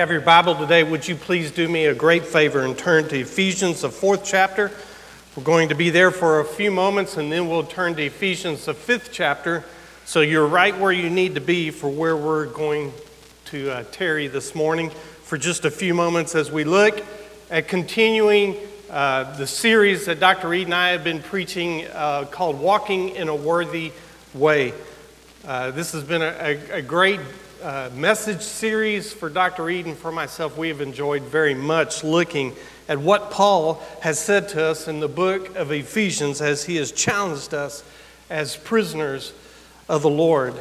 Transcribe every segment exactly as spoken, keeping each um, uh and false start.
have your Bible today, would you please do me a great favor and turn to Ephesians, the fourth chapter. We're going to be there for a few moments, and then we'll turn to Ephesians, the fifth chapter. So you're right where you need to be for where we're going to uh, tarry this morning for just a few moments as we look at continuing uh, the series that Doctor Reed and I have been preaching uh, called Walking in a Worthy Way. Uh, this has been a, a, a great uh, message series for Doctor Reed and for myself. We have enjoyed very much looking at what Paul has said to us in the book of Ephesians as he has challenged us as prisoners of the Lord.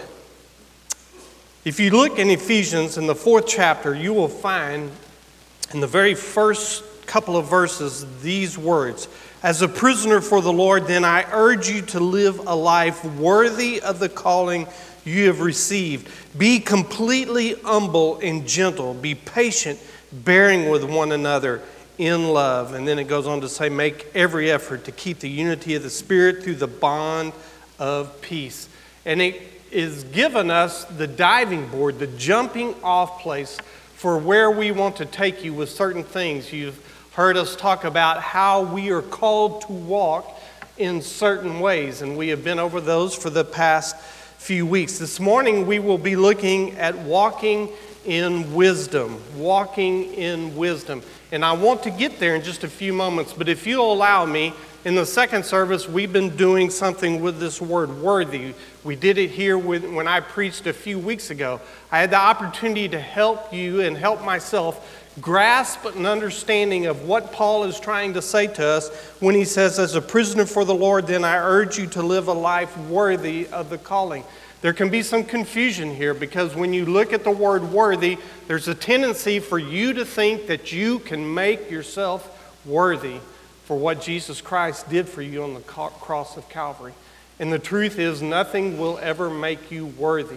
If you look in Ephesians in the fourth chapter, you will find in the very first couple of verses these words: "As a prisoner for the Lord, then I urge you to live a life worthy of the calling you have received. Be completely humble and gentle. Be patient, bearing with one another in love." And then it goes on to say, "Make every effort to keep the unity of the Spirit through the bond of peace." And it is given us the diving board, the jumping off place for where we want to take you with certain things. You've heard us talk about how we are called to walk in certain ways, and we have been over those for the past few weeks. This morning we will be looking at walking in wisdom, walking in wisdom. And I want to get there in just a few moments, but if you'll allow me, in the second service we've been doing something with this word worthy. We did it here with, when I preached a few weeks ago. I had the opportunity to help you and help myself grasp an understanding of what Paul is trying to say to us when he says, "As a prisoner for the Lord, then I urge you to live a life worthy of the calling." There can be some confusion here because when you look at the word worthy, there's a tendency for you to think that you can make yourself worthy for what Jesus Christ did for you on the cross of Calvary. And the truth is, nothing will ever make you worthy.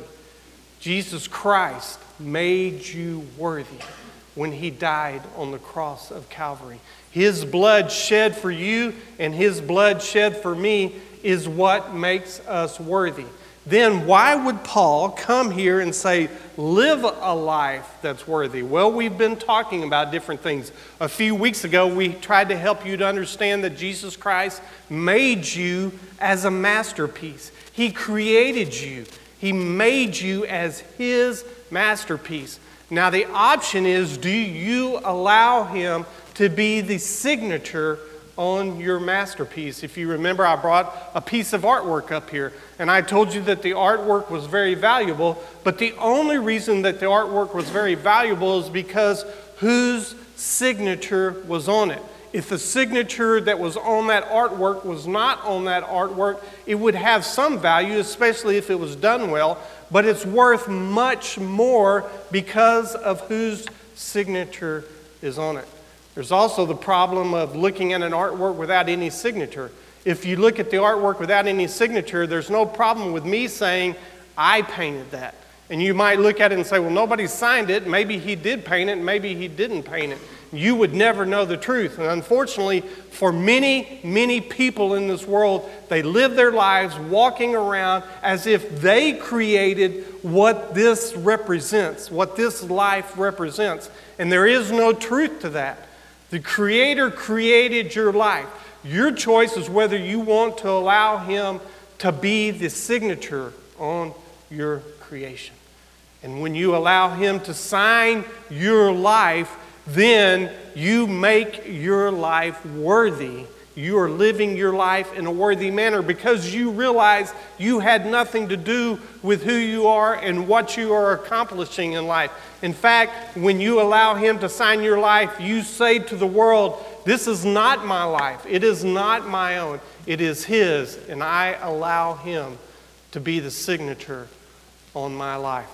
Jesus Christ made you worthy when he died on the cross of Calvary. His blood shed for you and his blood shed for me is what makes us worthy. Then why would Paul come here and say, live a life that's worthy? Well, we've been talking about different things. A few weeks ago, we tried to help you to understand that Jesus Christ made you as a masterpiece. He created you. He made you as his masterpiece. Now, the option is, do you allow him to be the signature on your masterpiece? If you remember, I brought a piece of artwork up here, and I told you that the artwork was very valuable, but the only reason that the artwork was very valuable is because whose signature was on it. If the signature that was on that artwork was not on that artwork, it would have some value, especially if it was done well, but it's worth much more because of whose signature is on it. There's also the problem of looking at an artwork without any signature. If you look at the artwork without any signature, there's no problem with me saying, I painted that. And you might look at it and say, well, nobody signed it. Maybe he did paint it, maybe he didn't paint it. You would never know the truth. And unfortunately, for many, many people in this world, they live their lives walking around as if they created what this represents, what this life represents. And there is no truth to that. The Creator created your life. Your choice is whether you want to allow him to be the signature on your creation. And when you allow him to sign your life, then you make your life worthy. You are living your life in a worthy manner because you realize you had nothing to do with who you are and what you are accomplishing in life. In fact, when you allow him to sign your life, you say to the world, this is not my life. It is not my own. It is his, and I allow him to be the signature on my life.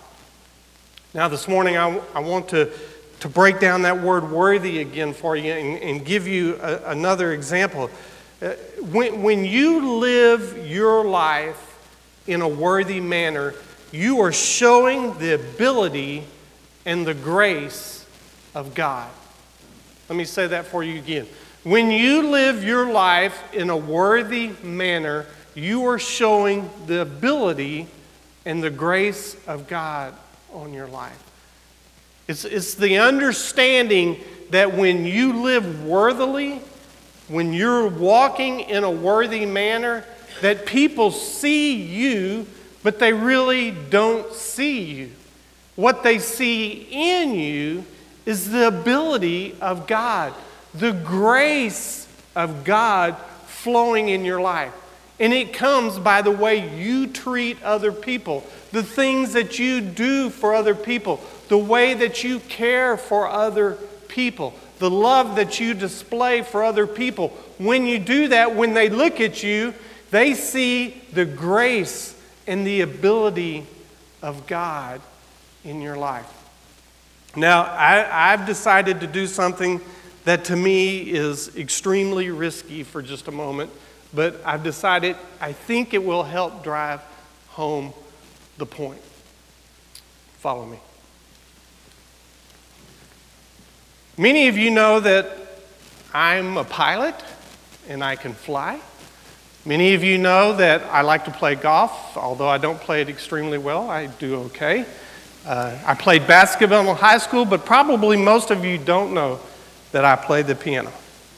Now this morning I, I want to to break down that word worthy again for you and, and give you a, another example. Uh, when, when you live your life in a worthy manner, you are showing the ability and the grace of God. Let me say that for you again. When you live your life in a worthy manner, you are showing the ability and the grace of God on your life. It's, it's the understanding that when you live worthily, when you're walking in a worthy manner, that people see you, but they really don't see you. What they see in you is the ability of God, the grace of God flowing in your life. And it comes by the way you treat other people, the things that you do for other people, the way that you care for other people, the love that you display for other people. When you do that, when they look at you, they see the grace and the ability of God in your life. Now, I, I've decided to do something that to me is extremely risky for just a moment, but I've decided I think it will help drive home the point. Follow me. Many of you know that I'm a pilot and I can fly. Many of you know that I like to play golf, although I don't play it extremely well. I do okay. Uh, I played basketball in high school, but probably most of you don't know that I played the piano.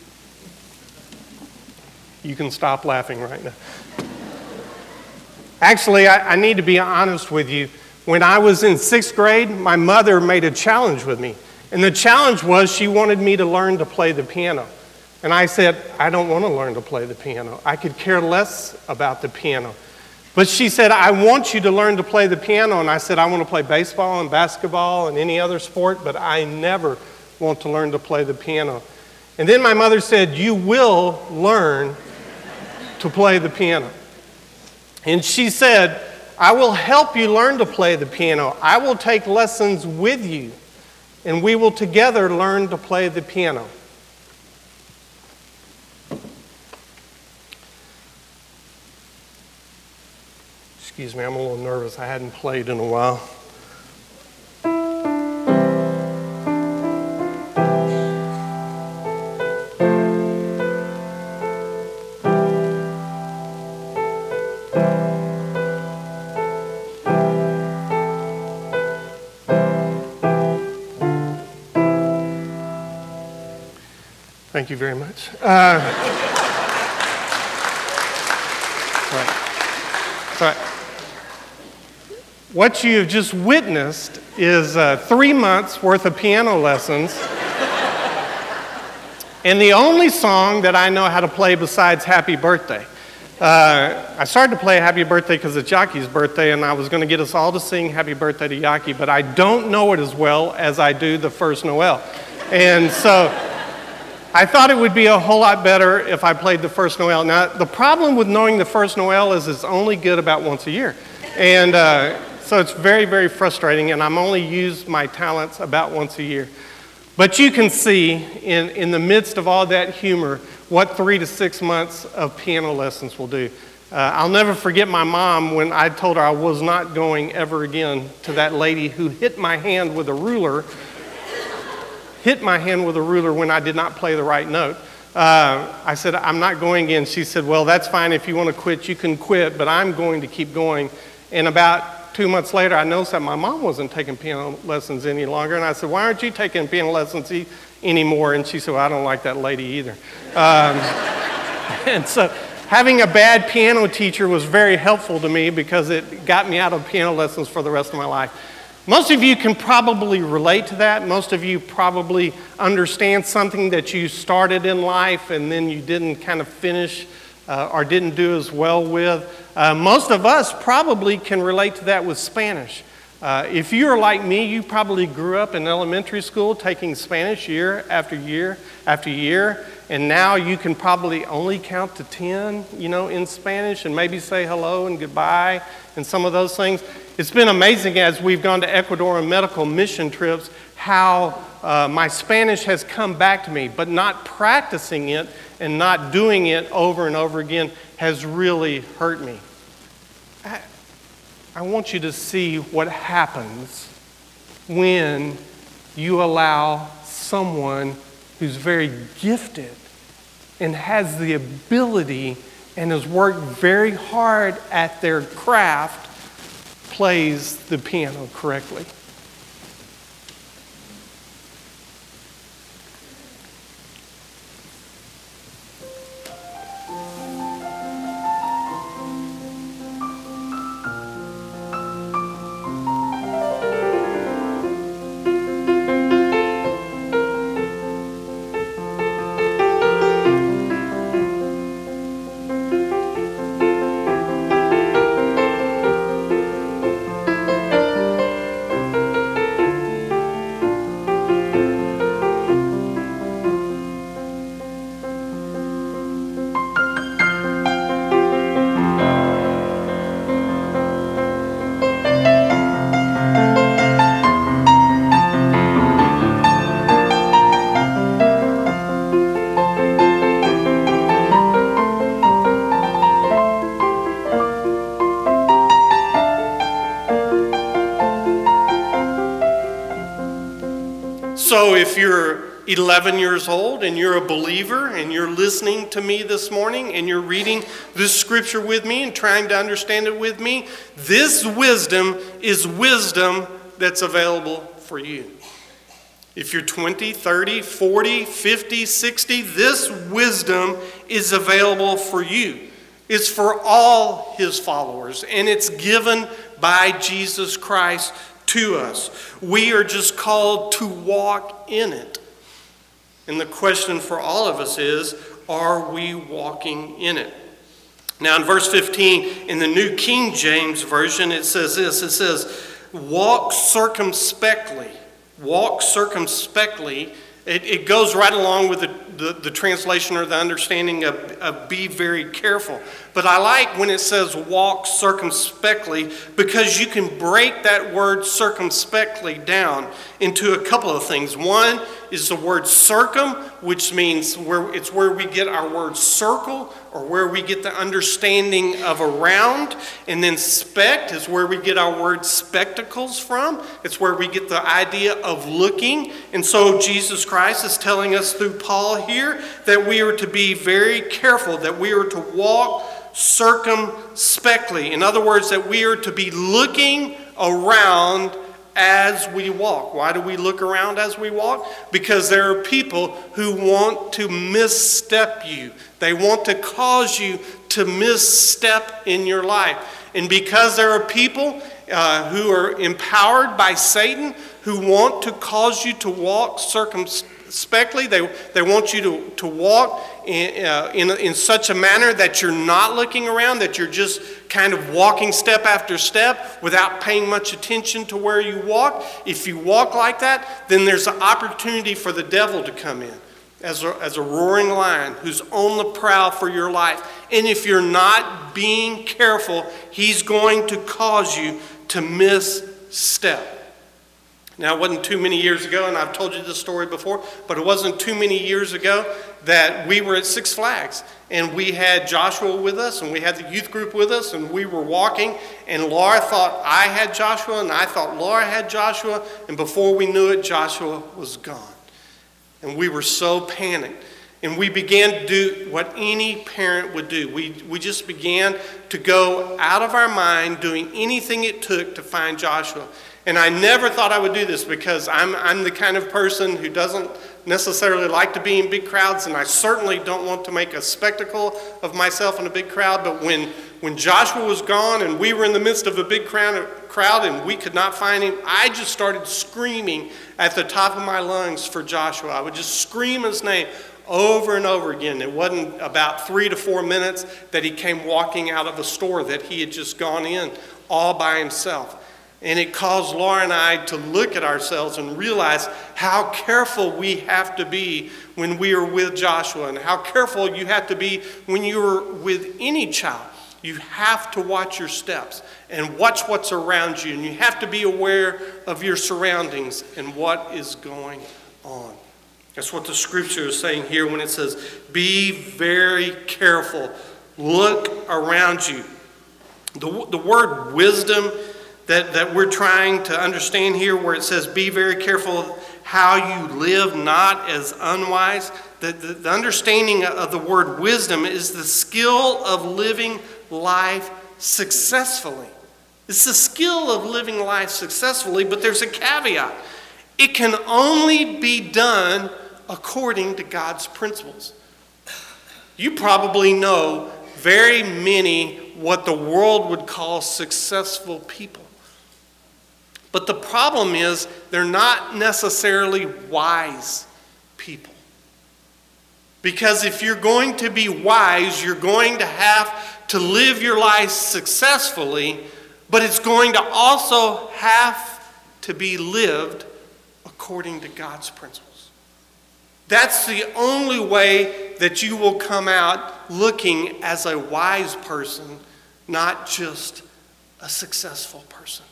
You can stop laughing right now. Actually, I, I need to be honest with you. When I was in sixth grade, my mother made a challenge with me. And the challenge was she wanted me to learn to play the piano. And I said, I don't want to learn to play the piano. I could care less about the piano. But she said, I want you to learn to play the piano. And I said, I want to play baseball and basketball and any other sport, but I never want to learn to play the piano. And then my mother said, you will learn to play the piano. And she said, I will help you learn to play the piano. I will take lessons with you, and we will together learn to play the piano. Excuse me, I'm a little nervous. I hadn't played in a while. Thank you very much. Uh, right. Right. What you have just witnessed is uh, three months worth of piano lessons. And the only song that I know how to play besides Happy Birthday. Uh, I started to play Happy Birthday because it's Yaki's birthday, and I was going to get us all to sing Happy Birthday to Yaki, but I don't know it as well as I do the First Noel. And so I thought it would be a whole lot better if I played the First Noel. Now, the problem with knowing the First Noel is it's only good about once a year. And uh, so it's very, very frustrating, and I'm only use my talents about once a year. But you can see in, in the midst of all that humor what three to six months of piano lessons will do. Uh, I'll never forget my mom when I told her I was not going ever again to that lady who hit my hand with a ruler, hit my hand with a ruler when I did not play the right note. Uh, I said, I'm not going again. She said, well, that's fine. If you want to quit, you can quit, but I'm going to keep going. And about two months later, I noticed that my mom wasn't taking piano lessons any longer. And I said, why aren't you taking piano lessons e- anymore? And she said, well, I don't like that lady either. Um, and so having a bad piano teacher was very helpful to me because it got me out of piano lessons for the rest of my life. Most of you can probably relate to that. Most of you probably understand something that you started in life and then you didn't kind of finish uh, or didn't do as well with. Uh, most of us probably can relate to that with Spanish. Uh, if you're like me, you probably grew up in elementary school taking Spanish year after year after year, and now you can probably only count to ten, you know, in Spanish and maybe say hello and goodbye and some of those things. It's been amazing as we've gone to Ecuador on medical mission trips how uh, my Spanish has come back to me, but not practicing it and not doing it over and over again has really hurt me. I, I want you to see what happens when you allow someone who's very gifted and has the ability and has worked very hard at their craft plays the piano correctly. if you're eleven years old and you're a believer and you're listening to me this morning and you're reading this scripture with me and trying to understand it with me, this wisdom is wisdom that's available for you. If you're twenty, thirty, forty, fifty, sixty, this wisdom is available for you. It's for all his followers, and it's given by Jesus Christ to us. We are just called to walk in it. And the question for all of us is, are we walking in it? Now in verse fifteen, in the New King James Version, it says this. It says, walk circumspectly. Walk circumspectly. It, it goes right along with the, the, the translation or the understanding of, of be very careful. But I like when it says walk circumspectly, because you can break that word circumspectly down into a couple of things. One is the word circum, which means where it's where we get our word circle, or where we get the understanding of around. And then spect is where we get our word spectacles from. It's where we get the idea of looking. And so Jesus Christ is telling us through Paul here that we are to be very careful, that we are to walk circumspectly. In other words, that we are to be looking around as we walk. Why do we look around as we walk? Because there are people who want to misstep you. They want to cause you to misstep in your life. And because there are people uh, who are empowered by Satan who want to cause you to walk circumspectly, they, they want you to, to walk in, uh, in, in such a manner that you're not looking around, that you're just kind of walking step after step without paying much attention to where you walk. If you walk like that, then there's an opportunity for the devil to come in as a, as a roaring lion who's on the prowl for your life. And if you're not being careful, he's going to cause you to misstep. Now, it wasn't too many years ago, and I've told you this story before, but it wasn't too many years ago that we were at Six Flags, and we had Joshua with us, and we had the youth group with us, and we were walking, and Laura thought I had Joshua, and I thought Laura had Joshua, and before we knew it, Joshua was gone. And we were so panicked. And we began to do what any parent would do. We, we just began to go out of our mind doing anything it took to find Joshua. And I never thought I would do this because I'm, I'm the kind of person who doesn't necessarily like to be in big crowds, and I certainly don't want to make a spectacle of myself in a big crowd. But when, when Joshua was gone and we were in the midst of a big crowd, crowd and we could not find him, I just started screaming at the top of my lungs for Joshua. I would just scream his name over and over again. It wasn't about three to four minutes that he came walking out of a store that he had just gone in all by himself. And it caused Laura and I to look at ourselves and realize how careful we have to be when we are with Joshua, and how careful you have to be when you're with any child. You have to watch your steps and watch what's around you, and you have to be aware of your surroundings and what is going on. That's what the scripture is saying here when it says, be very careful. Look around you. The, the word wisdom that, that we're trying to understand here, where it says, be very careful how you live, not as unwise. The, the, the understanding of the word wisdom is the skill of living life successfully. It's the skill of living life successfully, but there's a caveat. It can only be done according to God's principles. You probably know very many what the world would call successful people. But the problem is they're not necessarily wise people. Because if you're going to be wise, you're going to have to live your life successfully, but it's going to also have to be lived according to God's principles. That's the only way that you will come out looking as a wise person, not just a successful person.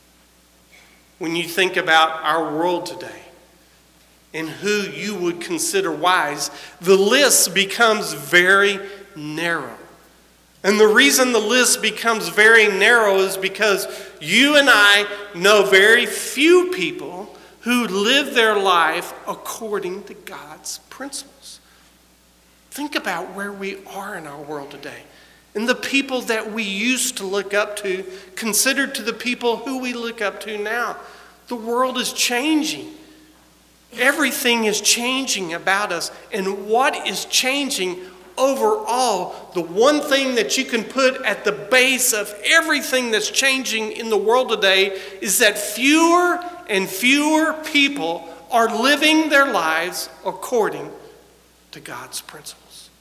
When you think about our world today and who you would consider wise, the list becomes very narrow. And the reason the list becomes very narrow is because you and I know very few people who live their life according to God's principles. Think about where we are in our world today. And the people that we used to look up to, considered to the people who we look up to now. The world is changing. Everything is changing about us. And what is changing overall, the one thing that you can put at the base of everything that's changing in the world today is that fewer and fewer people are living their lives according to God's principles.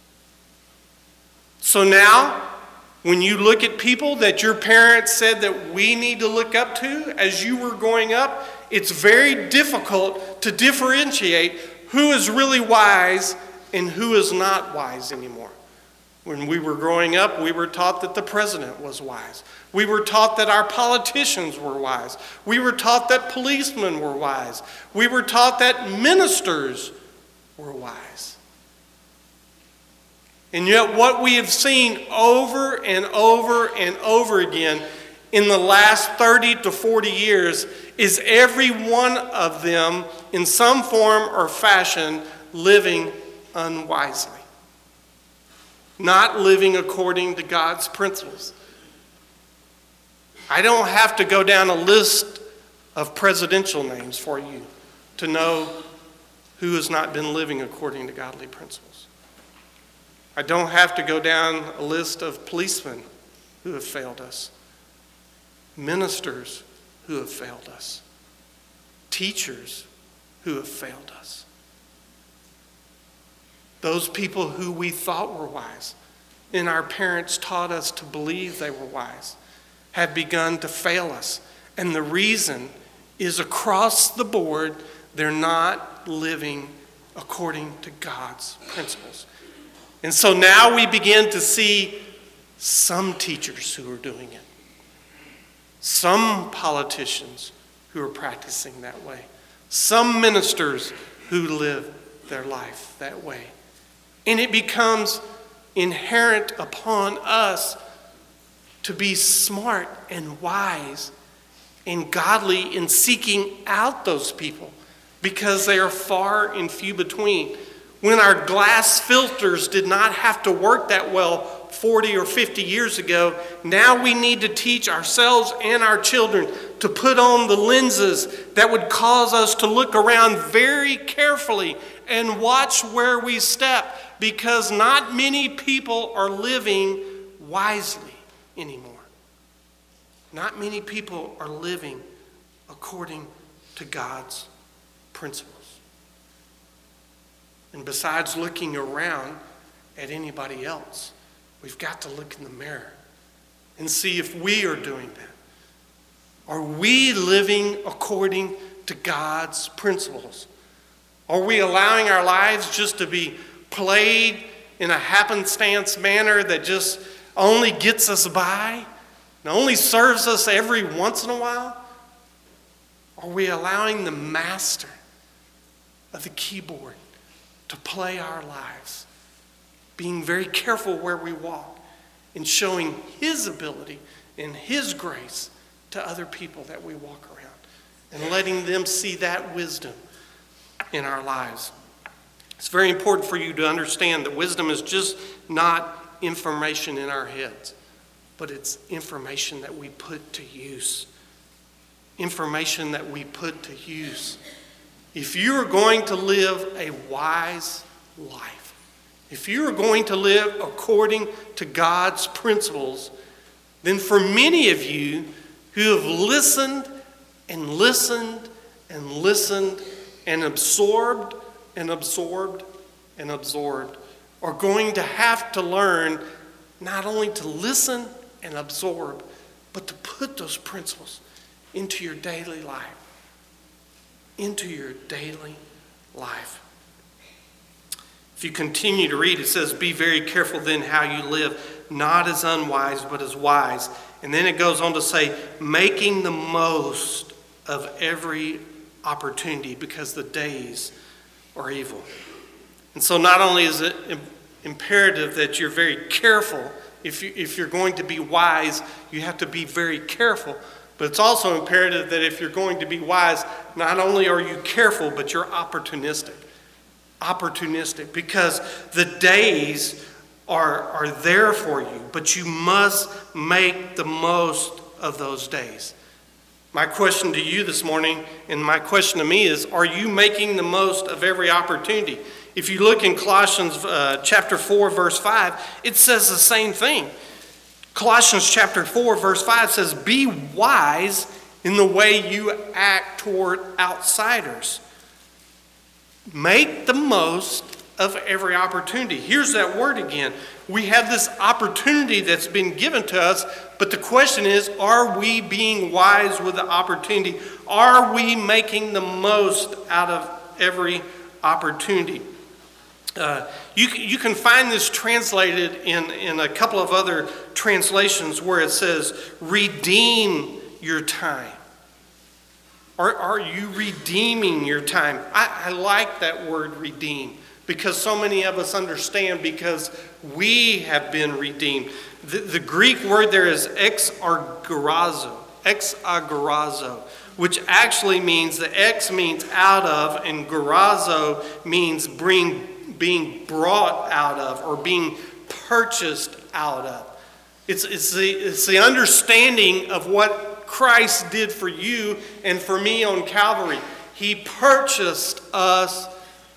So now, when you look at people that your parents said that we need to look up to as you were growing up, it's very difficult to differentiate who is really wise and who is not wise anymore. When we were growing up, we were taught that the president was wise. We were taught that our politicians were wise. We were taught that policemen were wise. We were taught that ministers were wise. And yet what we have seen over and over and over again in the last thirty to forty years is every one of them in some form or fashion living unwisely. Not living according to God's principles. I don't have to go down a list of presidential names for you to know who has not been living according to godly principles. I don't have to go down a list of policemen who have failed us, ministers who have failed us, teachers who have failed us. Those people who we thought were wise and our parents taught us to believe they were wise have begun to fail us. And the reason is across the board, they're not living according to God's principles. And so now we begin to see some teachers who are doing it. Some politicians who are practicing that way. Some ministers who live their life that way. And it becomes inherent upon us to be smart and wise and godly in seeking out those people because they are far and few between. When our glass filters did not have to work that well forty or fifty years ago, now we need to teach ourselves and our children to put on the lenses that would cause us to look around very carefully and watch where we step, because not many people are living wisely anymore. Not many people are living according to God's principles. And besides looking around at anybody else, we've got to look in the mirror and see if we are doing that. Are we living according to God's principles? Are we allowing our lives just to be played in a happenstance manner that just only gets us by and only serves us every once in a while? Are we allowing the master of the keyboard to play our lives, being very careful where we walk and showing his ability and his grace to other people that we walk around and letting them see that wisdom in our lives? It's very important for you to understand that wisdom is just not information in our heads, but it's information that we put to use. Information that we put to use. If you are going to live a wise life, if you are going to live according to God's principles, then for many of you who have listened and listened and listened and absorbed and absorbed and absorbed are going to have to learn not only to listen and absorb, but to put those principles into your daily life. Into your daily life. If you continue to read, it says, be very careful then how you live, not as unwise, but as wise. And then it goes on to say, making the most of every opportunity because the days are evil. And so not only is it imperative that you're very careful, if, you, if you're going to be wise, you have to be very careful. But it's also imperative that if you're going to be wise, not only are you careful, but you're opportunistic. Opportunistic, because the days are, are there for you, but you must make the most of those days. My question to you this morning, and my question to me is, are you making the most of every opportunity? If you look in Colossians uh, chapter four, verse five, it says the same thing. Colossians chapter four, verse five says, be wise in the way you act toward outsiders. Make the most of every opportunity. Here's that word again. We have this opportunity that's been given to us, but the question is, are we being wise with the opportunity? Are we making the most out of every opportunity? Uh, you, you can find this translated in, in a couple of other translations where it says, redeem your time. Are, are you redeeming your time? I, I like that word redeem, because so many of us understand because we have been redeemed. The, the Greek word there is exagorazo, exagorazo, which actually means, the ex means out of, and gorazo means bring, being brought out of or being purchased out of. It's, it's, the, it's the understanding of what Christ did for you and for me on Calvary. He purchased us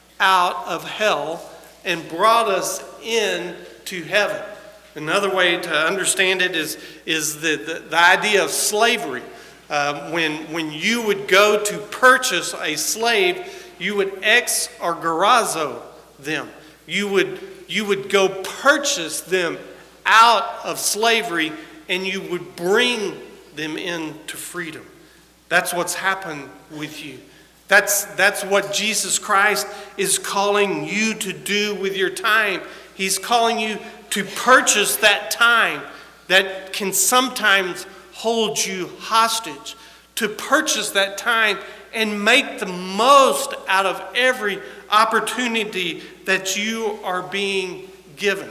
out of hell and brought us into heaven. Another way to understand it is, is the, the, the idea of slavery. Um, when, when you would go to purchase a slave, you would ex or gorazo them. You would, you would go purchase them out of slavery, and you would bring them into freedom. That's what's happened with you. That's, that's what Jesus Christ is calling you to do with your time. He's calling you to purchase that time that can sometimes hold you hostage, to purchase that time and make the most out of every opportunity that you are being given.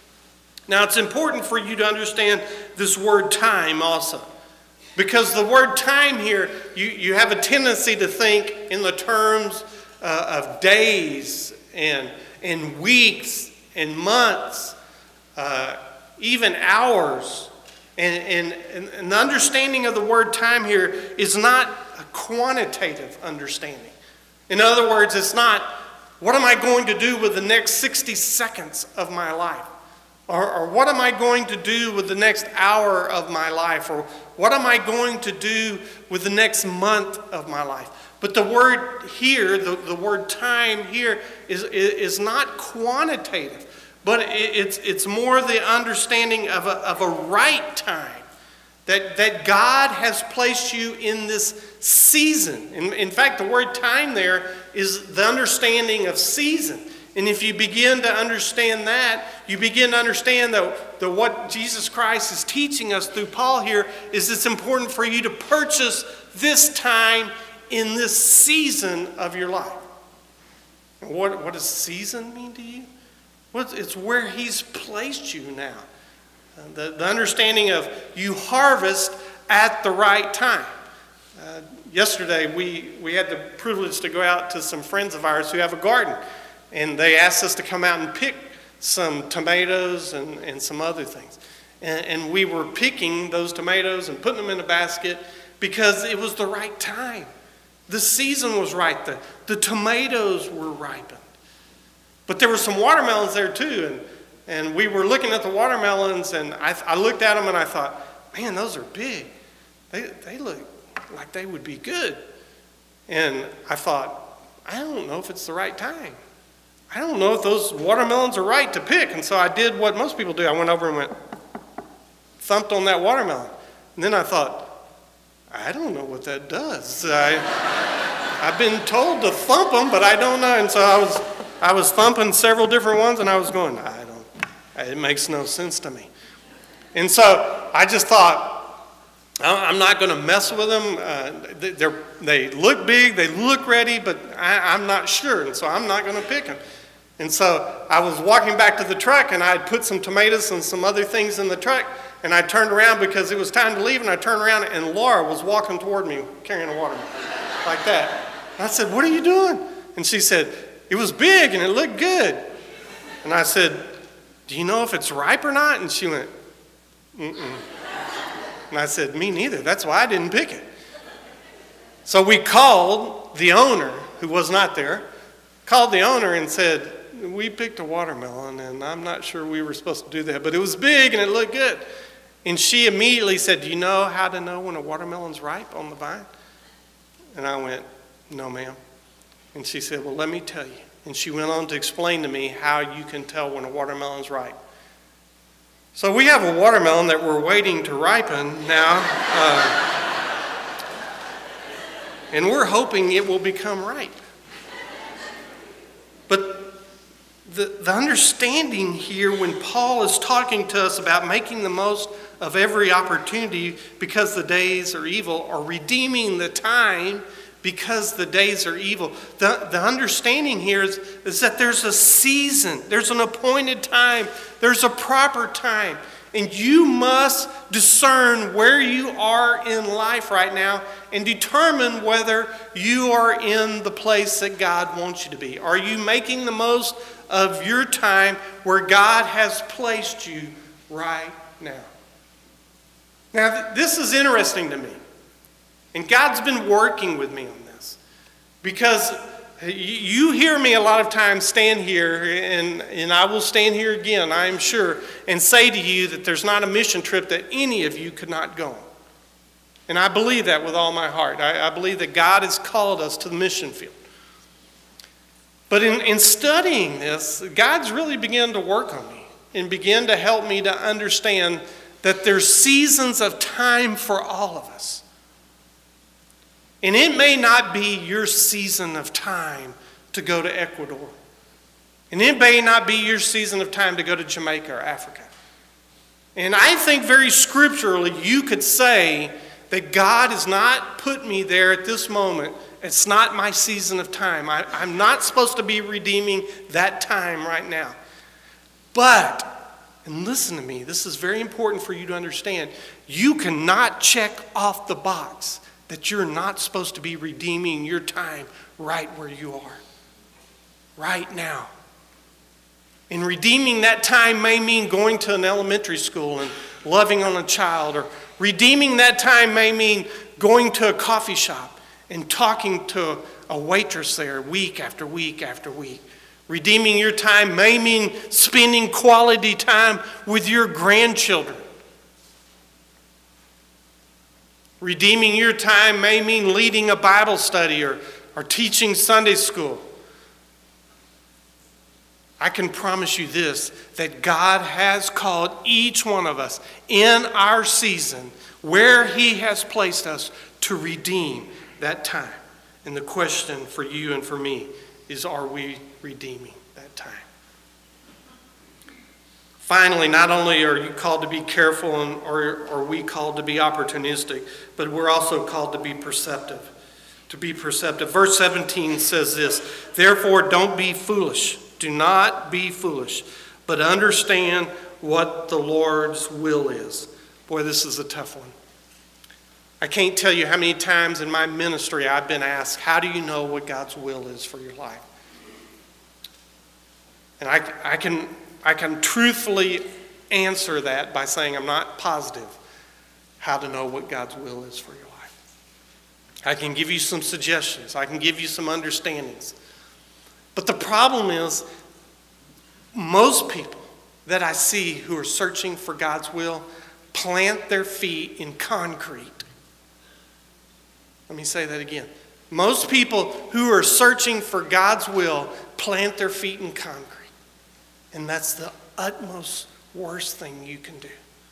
Now, it's important for you to understand this word time also. Because the word time here, you, you have a tendency to think in the terms uh, of days and, and weeks and months, uh, even hours. And, and, and the understanding of the word time here is not a quantitative understanding. In other words, it's not, what am I going to do with the next sixty seconds of my life? Or, or what am I going to do with the next hour of my life? Or what am I going to do with the next month of my life? But the word here, the, the word time here, is, is not quantitative. But it, it's, it's more the understanding of a, of a right time. That, that God has placed you in this season. In, in fact, the word time there is the understanding of season. And if you begin to understand that, you begin to understand that, that what Jesus Christ is teaching us through Paul here is it's important for you to purchase this time in this season of your life. What, what does season mean to you? Well, it's where he's placed you now. The, the understanding of you harvest at the right time. Uh, yesterday, we, we had the privilege to go out to some friends of ours who have a garden. And they asked us to come out and pick some tomatoes and, and some other things. And, and we were picking those tomatoes and putting them in a basket because it was the right time. The season was right. The, the tomatoes were ripened. But there were some watermelons there too. And, and we were looking at the watermelons, and I, I looked at them and I thought, man, those are big. They, they look like they would be good. And I thought, I don't know if it's the right time. I don't know if those watermelons are right to pick. And so I did what most people do. I went over and went, thumped on that watermelon. And then I thought, I don't know what that does. I, I've been told to thump them, but I don't know. And so I was, I was thumping several different ones, and I was going, I don't, it makes no sense to me. And so I just thought, I'm not going to mess with them. Uh, they're, they look big, they look ready, but I, I'm not sure, and so I'm not going to pick them. And so I was walking back to the truck, and I had put some tomatoes and some other things in the truck, And I turned around because it was time to leave, and I turned around, and Laura was walking toward me carrying a watermelon like that. And I said, "What are you doing?" And she said, "It was big and it looked good." And I said, "Do you know if it's ripe or not?" And she went, "Mm-mm." And I said, "Me neither. That's why I didn't pick it." So we called the owner, who was not there, called the owner and said, "We picked a watermelon, and I'm not sure we were supposed to do that, but it was big and it looked good." And she immediately said, "Do you know how to know when a watermelon's ripe on the vine?" And I went, "No, ma'am." And she said, "Well, let me tell you." And she went on to explain to me how you can tell when a watermelon's ripe. So we have a watermelon that we're waiting to ripen now. Uh, and we're hoping it will become ripe. But the, the understanding here when Paul is talking to us about making the most of every opportunity because the days are evil, or redeeming the time because the days are evil. The, the understanding here is, is that there's a season, there's an appointed time, there's a proper time. And you must discern where you are in life right now and determine whether you are in the place that God wants you to be. Are you making the most of your time where God has placed you right now? Now, this is interesting to me. And God's been working with me on this. Because you hear me a lot of times stand here, and, and I will stand here again, I am sure, and say to you that there's not a mission trip that any of you could not go on. And I believe that with all my heart. I, I believe that God has called us to the mission field. But in, in studying this, God's really begun to work on me and began to help me to understand that there's seasons of time for all of us. And it may not be your season of time to go to Ecuador. And it may not be your season of time to go to Jamaica or Africa. And I think very scripturally you could say that God has not put me there at this moment. It's not my season of time. I, I'm not supposed to be redeeming that time right now. But, and listen to me, this is very important for you to understand, you cannot check off the box that you're not supposed to be redeeming your time right where you are, right now. And redeeming that time may mean going to an elementary school and loving on a child, or redeeming that time may mean going to a coffee shop and talking to a waitress there week after week after week. Redeeming your time may mean spending quality time with your grandchildren. Redeeming your time may mean leading a Bible study or, or teaching Sunday school. I can promise you this, that God has called each one of us in our season where He has placed us to redeem that time. And the question for you and for me is, are we redeeming that time? Finally, not only are you called to be careful, and or are we called to be opportunistic, but we're also called to be perceptive. To be perceptive. Verse seventeen says this, "Therefore don't be foolish. Do not be foolish, but understand what the Lord's will is." Boy, this is a tough one. I can't tell you how many times in my ministry I've been asked, how do you know what God's will is for your life? And I, I can... I can truthfully answer that by saying I'm not positive how to know what God's will is for your life. I can give you some suggestions. I can give you some understandings. But the problem is, most people that I see who are searching for God's will plant their feet in concrete. Let me say that again. Most people who are searching for God's will plant their feet in concrete. And that's the utmost worst thing you can do.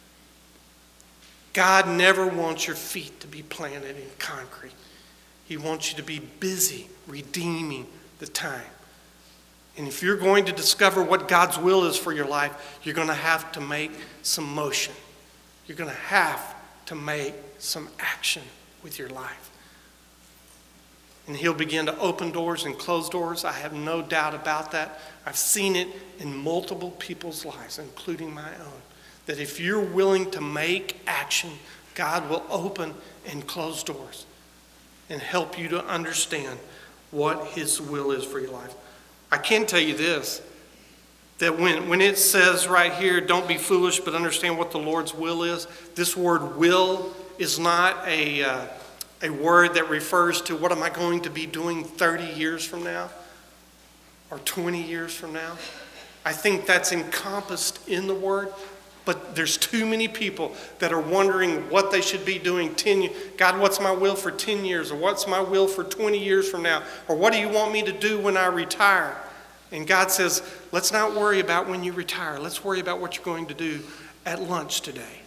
God never wants your feet to be planted in concrete. He wants you to be busy redeeming the time. And if you're going to discover what God's will is for your life, you're going to have to make some motion. You're going to have to make some action with your life. And He'll begin to open doors and close doors. I have no doubt about that. I've seen it in multiple people's lives, including my own. that if you're willing to make action, God will open and close doors and help you to understand what his will is for your life. I can tell you this, that when, when it says right here, don't be foolish, but understand what the Lord's will is, this word will is not a, uh, a word that refers to what am I going to be doing thirty years from now or twenty years from now. I think that's encompassed in the word, but there's too many people that are wondering what they should be doing ten years. God, what's my will for ten years? Or what's my will for twenty years from now? Or what do you want me to do when I retire? And God says, let's not worry about when you retire. Let's worry about what you're going to do at lunch today.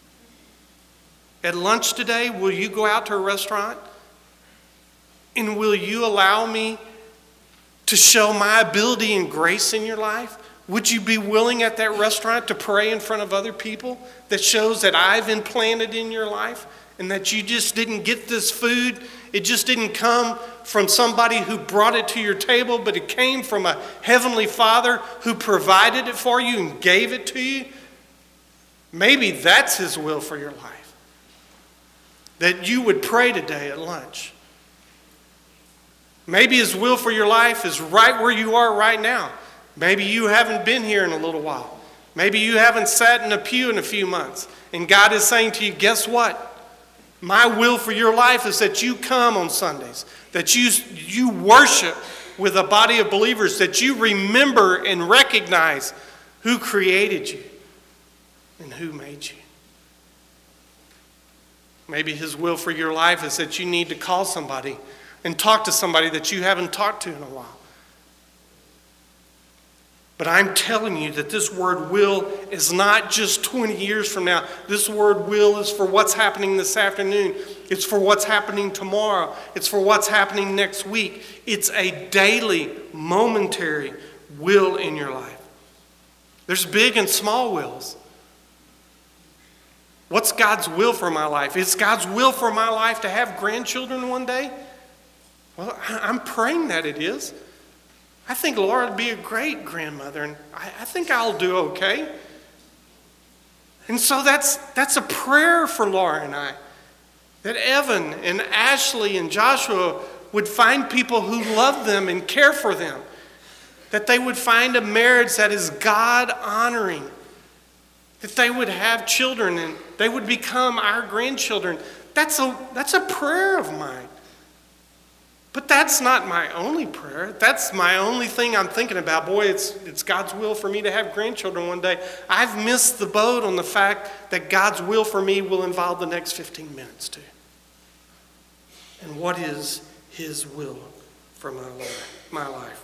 At lunch today, will you go out to a restaurant? And will you allow me to show my ability and grace in your life? Would you be willing at that restaurant to pray in front of other people that shows that I've implanted in your life and that you just didn't get this food? It just didn't come from somebody who brought it to your table, but it came from a heavenly Father who provided it for you and gave it to you. Maybe that's his will for your life. That you would pray today at lunch. Maybe his will for your life is right where you are right now. Maybe you haven't been here in a little while. Maybe you haven't sat in a pew in a few months. And God is saying to you, guess what? My will for your life is that you come on Sundays, that you, you worship with a body of believers, that you remember and recognize who created you and who made you. Maybe his will for your life is that you need to call somebody and talk to somebody that you haven't talked to in a while. But I'm telling you that this word will is not just twenty years from now. This word will is for what's happening this afternoon. It's for what's happening tomorrow. It's for what's happening next week. It's a daily, momentary will in your life. There's big and small wills. What's God's will for my life? It's God's will for my life to have grandchildren one day? Well, I'm praying that it is. I think Laura would be a great grandmother, and I, I think I'll do okay. And so that's, that's a prayer for Laura and I, that Evan and Ashley and Joshua would find people who love them and care for them, that they would find a marriage that is God-honoring, that they would have children and they would become our grandchildren. That's a, that's a prayer of mine. But that's not my only prayer. That's my only thing I'm thinking about. Boy, it's, it's God's will for me to have grandchildren one day. I've missed the boat on the fact that God's will for me will involve the next fifteen minutes too. And what is his will for my life? My life?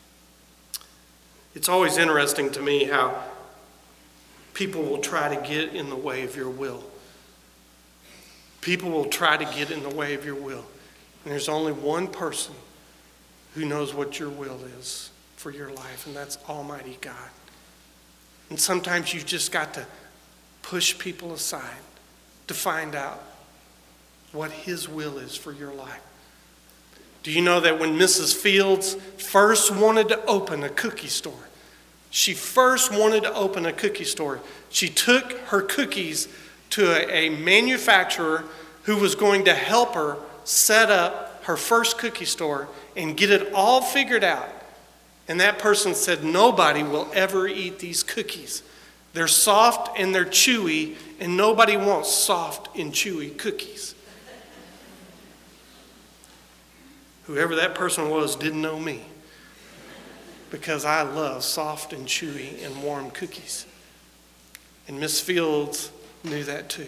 It's always interesting to me how people will try to get in the way of your will. People will try to get in the way of your will. And there's only one person who knows what your will is for your life, and that's Almighty God. And sometimes you've just got to push people aside to find out what his will is for your life. Do you know that when Missus Fields first wanted to open a cookie store, she first wanted to open a cookie store, she took her cookies to a, a manufacturer who was going to help her set up her first cookie store and get it all figured out. And that person said, nobody will ever eat these cookies. They're soft and they're chewy, and nobody wants soft and chewy cookies. Whoever that person was didn't know me, because I love soft and chewy and warm cookies. And Miss Fields knew that too.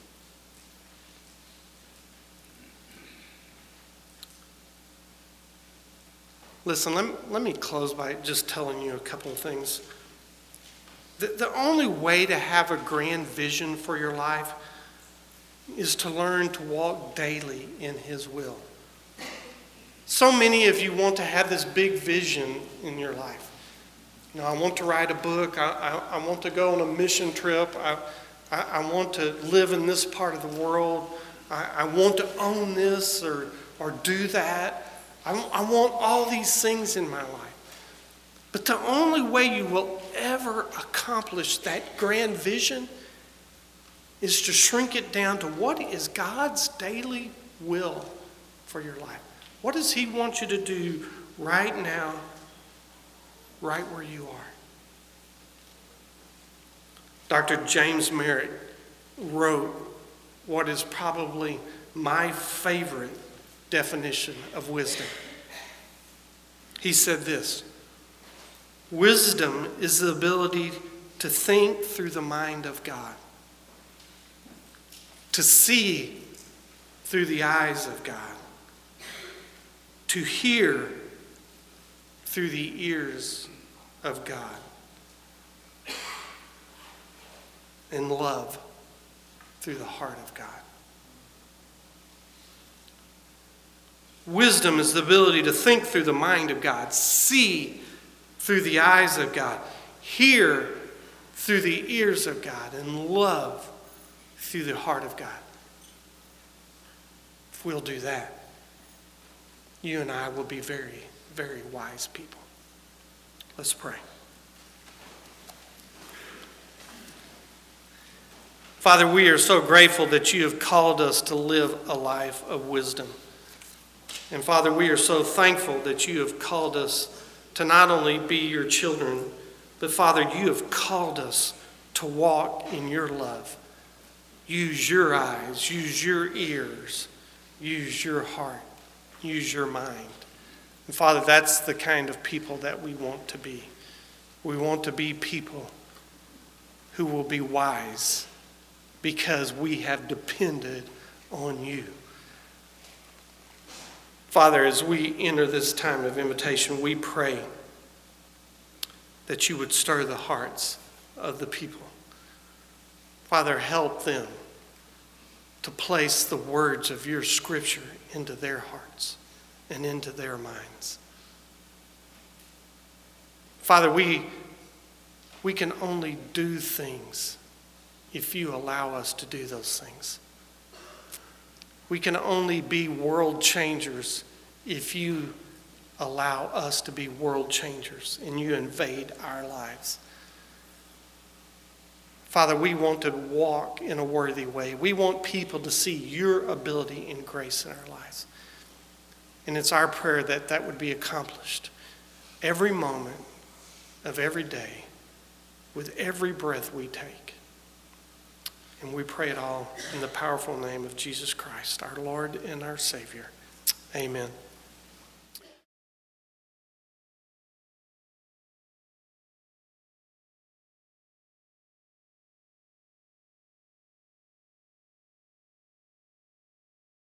Listen, let me, let me close by just telling you a couple of things. The, the only way to have a grand vision for your life is to learn to walk daily in his will. So many of you want to have this big vision in your life. You know, I want to write a book. I, I, I want to go on a mission trip. I, I, I want to live in this part of the world. I, I want to own this or, or do that. I want all these things in my life. But the only way you will ever accomplish that grand vision is to shrink it down to what is God's daily will for your life. What does he want you to do right now, right where you are? Doctor James Merritt wrote what is probably my favorite definition of wisdom. He said this: wisdom is the ability to think through the mind of God, to see through the eyes of God, to hear through the ears of God, and love through the heart of God. Wisdom is the ability to think through the mind of God, see through the eyes of God, hear through the ears of God, and love through the heart of God. If we'll do that, you and I will be very, very wise people. Let's pray. Father, we are so grateful that you have called us to live a life of wisdom. And Father, we are so thankful that you have called us to not only be your children, but Father, you have called us to walk in your love. Use your eyes, use your ears, use your heart, use your mind. And Father, that's the kind of people that we want to be. We want to be people who will be wise because we have depended on you. Father, as we enter this time of invitation, we pray that you would stir the hearts of the people. Father, help them to place the words of your scripture into their hearts and into their minds. Father, we, we can only do things if you allow us to do those things. We can only be world changers if you allow us to be world changers and you invade our lives. Father, we want to walk in a worthy way. We want people to see your ability and grace in our lives. And it's our prayer that that would be accomplished every moment of every day with every breath we take. And we pray it all in the powerful name of Jesus Christ, our Lord and our Savior. Amen.